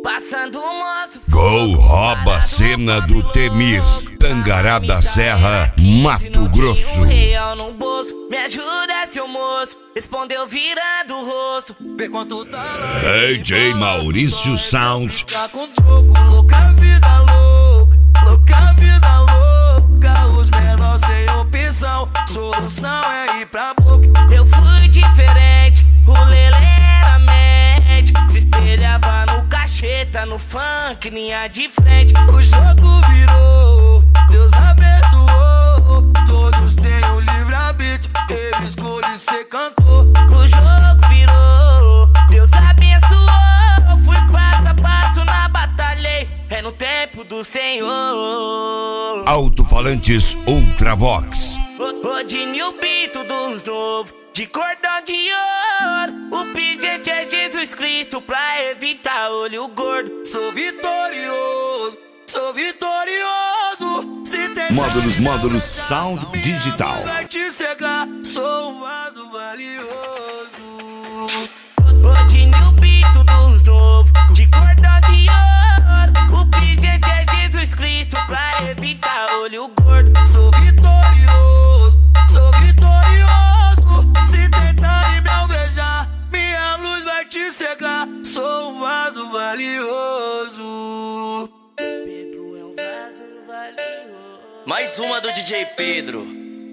Passando o moço. Gol rouba a cena do Temir, Tangará da Serra, Mato Grosso. Real no bolso, me ajuda, seu moço. Respondeu virando o rosto. Vê quanto tá lá. DJ Maurício Sound. Tá com troco, louca vida louca. Louca vida louca. Os menores sem opção. Solução é ir pra boca. Eu fui diferente, o Lele era mente. Se espelhava no cacheta, no funk, linha de frente. O jogo virou, Deus abençoou. Todos têm o livre-arbítrio, ele escolhe ser cantor. O jogo virou, Deus abençoou. Fui passo a passo na batalha, é no tempo do Senhor. Alto-falantes Ultravox. Rodinho Bito dos novos, de cordão de ouro. O pingente é Jesus Cristo pra evitar olho gordo. Sou vitorioso, sou vitorioso. Se tem Módulos Sound Digital. vai te cegar, sou um vaso valioso. Rodinho Bito dos novos, de cordão de ouro. O pingente é Jesus Cristo pra evitar olho gordo. Sou vitorioso, sou vitorioso. Se tentarem me alvejar, minha luz vai te cegar. Sou um vaso valioso. Pedro é um vaso valioso. Mais uma do DJ Pedro.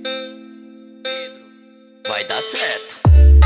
Vai dar certo.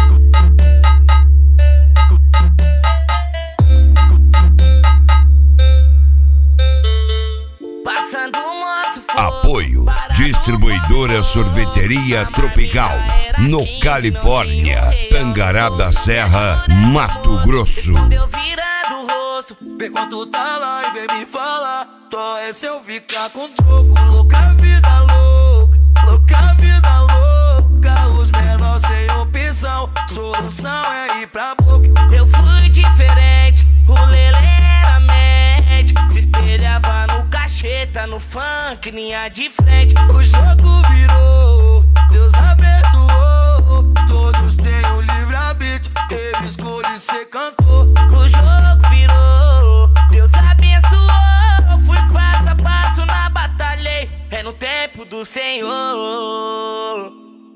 Passando o moço fogo. Apoio Distribuidora Sorveteria Tropical, no Califórnia, Tangará da Serra, Mato Grosso. Deu virando o rosto, vê quanto tá lá e vem me falar. Tó é se eu ficar com troco, louca vida louca. Louca vida louca, os menores sem opção. Solução é ir pra boca. Eu fui diferente, o Lele era mente. Se espelhava no cacheta, no funk, linha de frente. O jogo virou, Deus abençoou. Todos têm o livre-arbítrio, ele escolhe ser cantor. O jogo virou, Deus abençoou. Fui passo a passo na batalha, é no tempo do Senhor.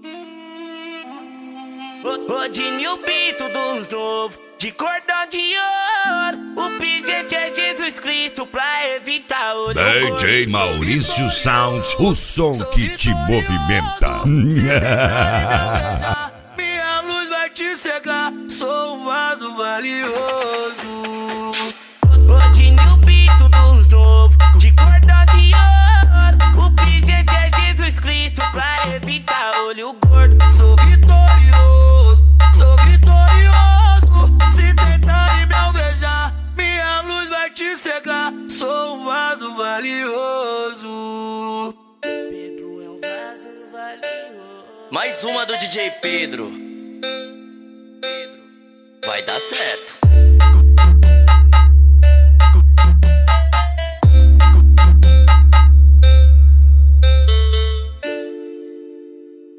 Rodinho Bito dos novos, de cordão de ouro. O pingente é Jesus Cristo pra evitar olho gordo. DJ Maurício Sound, o som que te movimenta. Minha luz vai te cegar, sou um vaso valioso. Rodinho Bito dos novos, de cordão de ouro. O pingente é Jesus Cristo pra evitar olho gordo. Sou vitorioso, sou vitorioso. Se tentarem me alvejar, minha luz vai te cegar. Sou um vaso valioso. Pedro é um vaso valioso. Mais uma do DJ Pedro. Vai dar certo.